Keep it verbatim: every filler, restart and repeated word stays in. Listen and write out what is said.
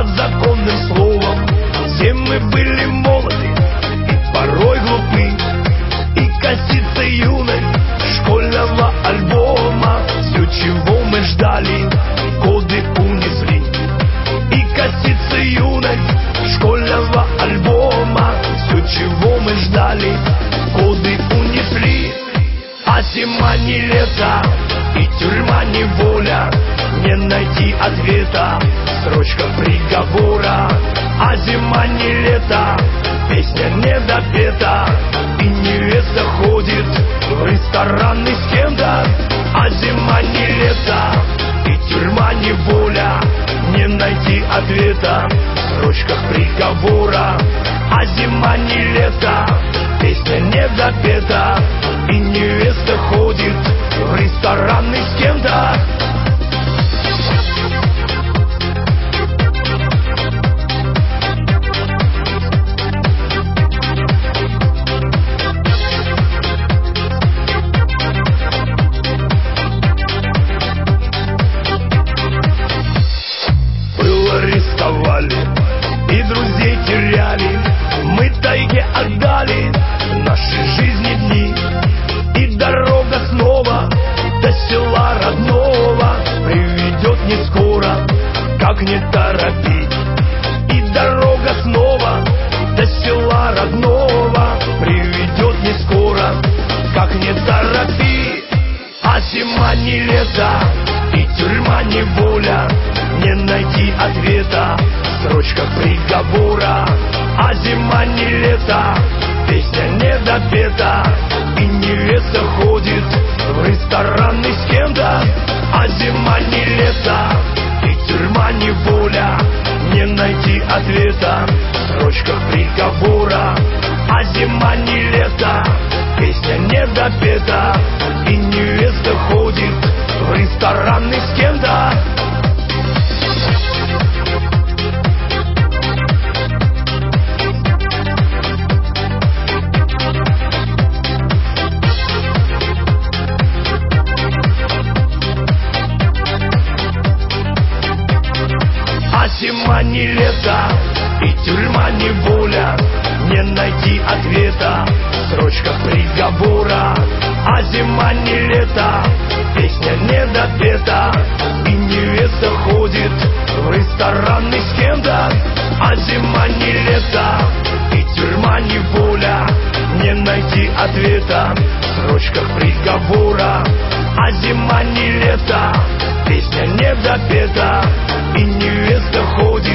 под законным словом. Все мы были молоды и порой глупы, и косится юной школьного альбома. Все, чего мы ждали, годы унесли. И косится юной школьного альбома. Все, чего мы ждали, годы унесли. А зима не лето, и тюрьма не воля, не найти ответа в строчках приговора. А зима не лето, песня не допета, и невеста ходит в рестораны с кем-то. А зима не лето, и тюрьма не воля, не найти ответа в строчках приговора. А зима не лето, песня не допета, и невеста ходит в рестораны с кем-то. Было рисковали и друзей теряли, мы тайге отдали наши жизни дни. И дорога снова до села родного приведет не скоро, как не торопить. И дорога снова до села родного приведет не скоро, как не торопить. А зима не лето, и тюрьма не воля, не найти ответа в строчках приговора. А зима не лето, песня не допета, и невеста ходит в рестораны с кем-то. А зима не лето, и тюрьма не воля, не найти ответа в строчках приговора. А зима не лето, песня не допета, и невеста ходит в рестораны с кем-то. А зима не лето, и тюрьма не воля, не найти ответа в строчках приговора. А зима не лето, песня не допета, и невеста ходит в рестораны с кем-то. А зима не лето, и тюрьма не воля, не найти ответа в строчках приговора. А зима не лето, песня не допета, и невеста ходит